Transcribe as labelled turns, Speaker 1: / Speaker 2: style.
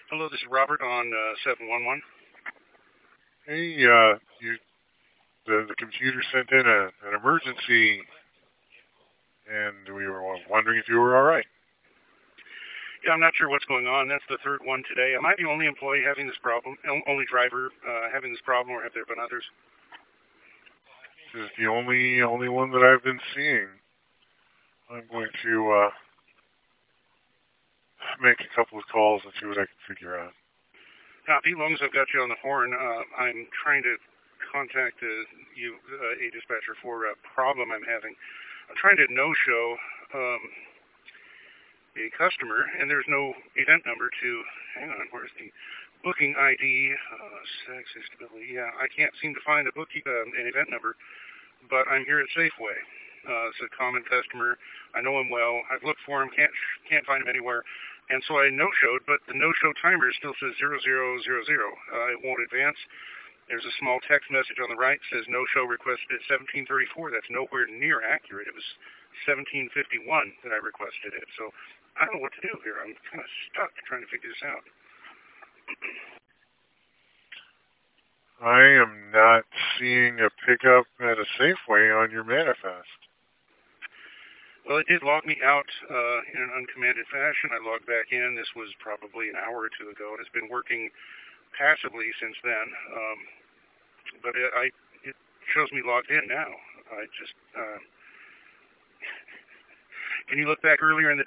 Speaker 1: Hello, this is Robert on 711.
Speaker 2: Hey, the computer sent in an emergency, and we were wondering if you were all right.
Speaker 1: Yeah, I'm not sure what's going on. That's the third one today. Am I the only employee having this problem? Only driver having this problem, or have there been others?
Speaker 2: This is the only one that I've been seeing. I'm going to make a couple of calls and see what I can figure out.
Speaker 1: Copy. As long as I've got you on the horn, I'm trying to contact you, a dispatcher, for a problem I'm having. I'm trying to no-show um, a customer, and there's no event number to. Hang on, where's the booking ID? Sex stability. Yeah, I can't seem to find an event number, but I'm here at Safeway. It's a common customer. I know him well. I've looked for him, can't find him anywhere, and so I no-showed. But the no-show timer still says 0000. It won't advance. There's a small text message on the right that says no-show requested at 17:34. That's nowhere near accurate. It was 17:51 that I requested it. So I don't know what to do here. I'm kind of stuck trying to figure this out.
Speaker 2: I am not seeing a pickup at a Safeway on your manifest.
Speaker 1: Well, it did log me out in an uncommanded fashion. I logged back in. This was probably an hour or two ago, and it's been working passively since then. But it shows me logged in now. I just can you look back earlier in the